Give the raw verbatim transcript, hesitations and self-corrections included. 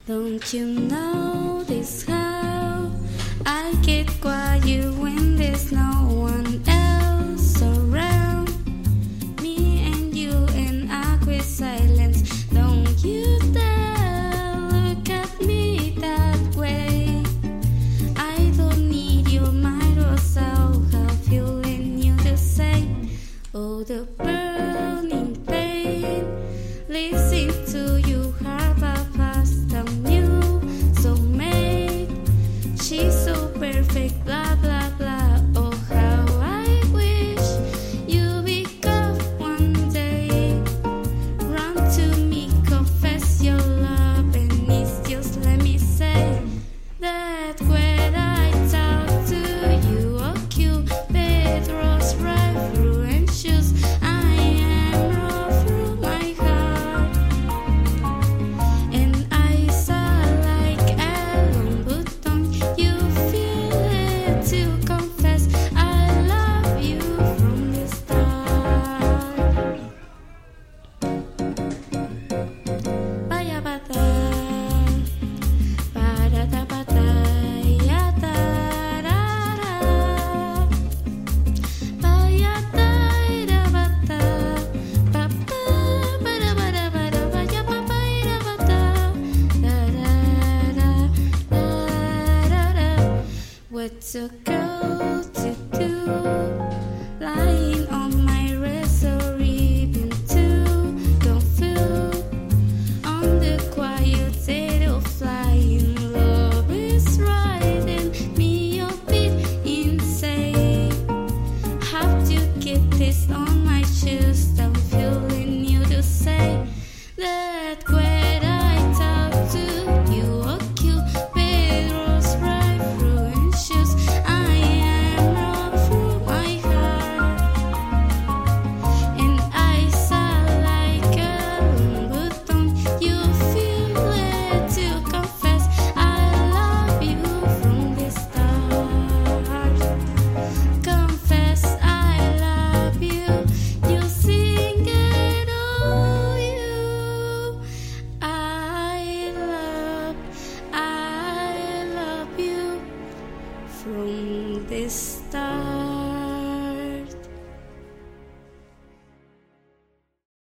Don't you notice how I get quiet when there's no one else around? Me and you in awkward silence. Don't you dare look at me that way. I don't need your mind or soul. How feeling you to say, oh, the burning pain lives into you. Have a past new soulmate. She's so perfect, blah blah blah. Oh, how I wish you wake up one day, run to me, confess your love, and it's just let me say that when I talk to you, oh Cupid, rose right through and shoes. I am raw through my heart, and I saw like a long button. You feel it to confess I love you from the start. Baya bata, para ta bata, ya ta ra ra. Baya ta ira bata, pa pa para para para baya pa pa ira bata, ra ra ra ra ra ra. What's okay?